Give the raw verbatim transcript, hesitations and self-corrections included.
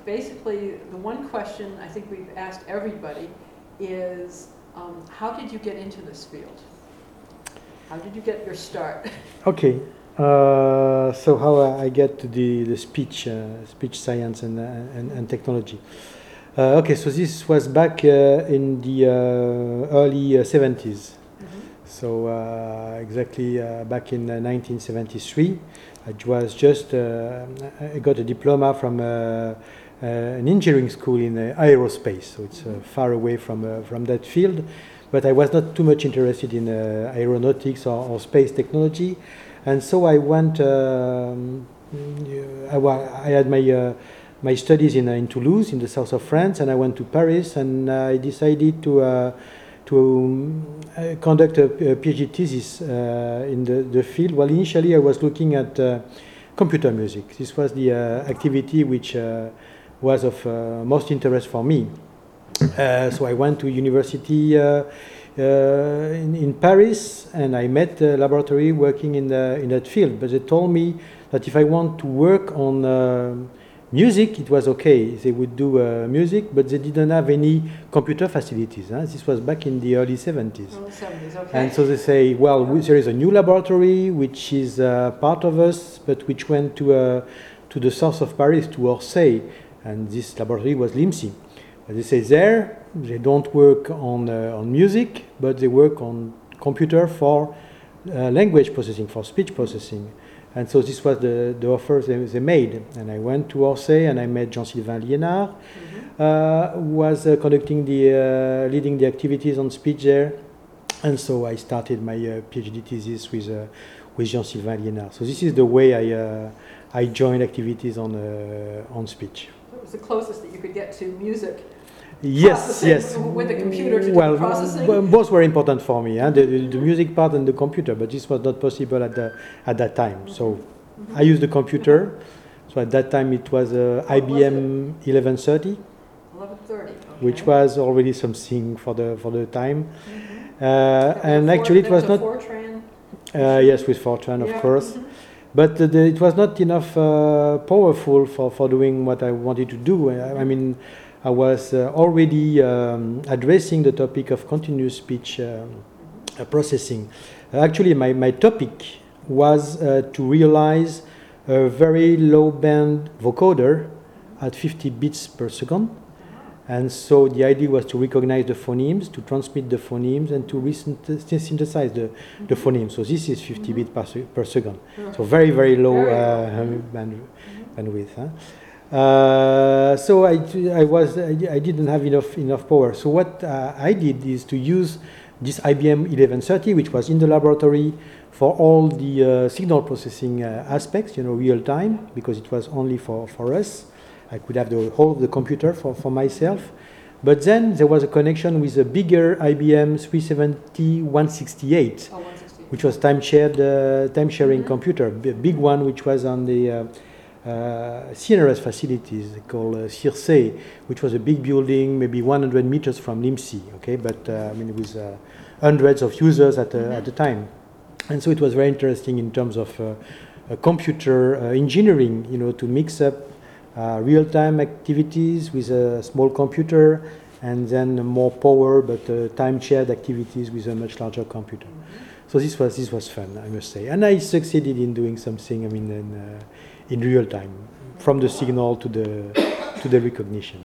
basically, the one question I think we've asked everybody is, um, how did you get into this field? How did you get your start? Okay. Uh, so how I get to the, the speech, uh, speech science and, uh, and, and technology. Uh, okay, so this was back uh, in the uh, early uh, seventies. Mm-hmm. So uh, exactly uh, back in uh, nineteen seventy-three, I was just, uh, I got a diploma from uh, uh, an engineering school in uh, aerospace. So it's uh, far away from, uh, from that field. But I was not too much interested in uh, aeronautics or, or space technology. And so I went, um, I, I had my, uh, my studies in, uh, in Toulouse, in the south of France, and I went to Paris, and I decided to, uh, to um, uh, conduct a, a PhD thesis uh, in the, the field. Well, initially I was looking at uh, computer music. This was the uh, activity which uh, was of uh, most interest for me. Uh, so I went to university uh, uh, in, in Paris, and I met a laboratory working in, the, in that field. But they told me that if I want to work on uh, music, it was okay. They would do uh, music, but they didn't have any computer facilities. Huh? This was back in the early seventies. Early seventies, okay. And so they say, well, we, there is a new laboratory which is uh, part of us, but which went to, uh, to the south of Paris, to Orsay, and this laboratory was LIMSI. They say there, they don't work on, uh, on music, but they work on computer for uh, language processing, for speech processing. And so this was the, the offer they, they made. And I went to Orsay and I met Jean-Sylvain Liénard, mm-hmm. uh, who was uh, conducting the, uh, leading the activities on speech there. And so I started my uh, PhD thesis with, uh, with Jean-Sylvain Liénard. So this is the way I, uh, I joined activities on, uh, on speech. It was the closest that you could get to music. Yes, yes. With the computer to well, do the processing? Both were important for me, huh? the, the, the music part and the computer, but this was not possible at, the, at that time. Mm-hmm. So mm-hmm. I used the computer. Mm-hmm. So at that time it was uh, I B M eleven thirty, eleven thirty, okay. Which was already something for the, for the time. Mm-hmm. Uh, and actually it was not... Fortran? Uh, yes, with Fortran, yeah. of course. Mm-hmm. But uh, the, it was not enough uh, powerful for, for doing what I wanted to do. I, I mean, I was uh, already um, addressing the topic of continuous speech um, uh, processing. Uh, actually, my, my topic was uh, to realize a very low band vocoder at fifty bits per second. And so the idea was to recognize the phonemes, to transmit the phonemes, and to synthesize the, the phonemes. So this is fifty bits per, per second. So very, very low uh, band, bandwidth. Huh? Uh, so I, I was I, I didn't have enough enough power. So what uh, I did is to use this I B M eleven thirty, which was in the laboratory, for all the uh, signal processing uh, aspects, you know, real time, because it was only for, for us. I could have the whole of the computer for, for myself. But then there was a connection with a bigger I B M three seventy one sixty-eight, oh, which was time shared uh, time sharing mm-hmm. computer, a big one, which was on the uh, Uh, C N R S facilities called uh, Circe, which was a big building, maybe one hundred meters from LIMSI, okay, but uh, I mean with uh, hundreds of users at, uh, mm-hmm. at the time. And so it was very interesting in terms of uh, uh, computer uh, engineering, you know, to mix up uh, real-time activities with a small computer, and then more power, but uh, time-shared activities with a much larger computer. Mm-hmm. So this was this was fun, I must say, and I succeeded in doing something. I mean, in, uh, in real time, from the signal to the to the recognition.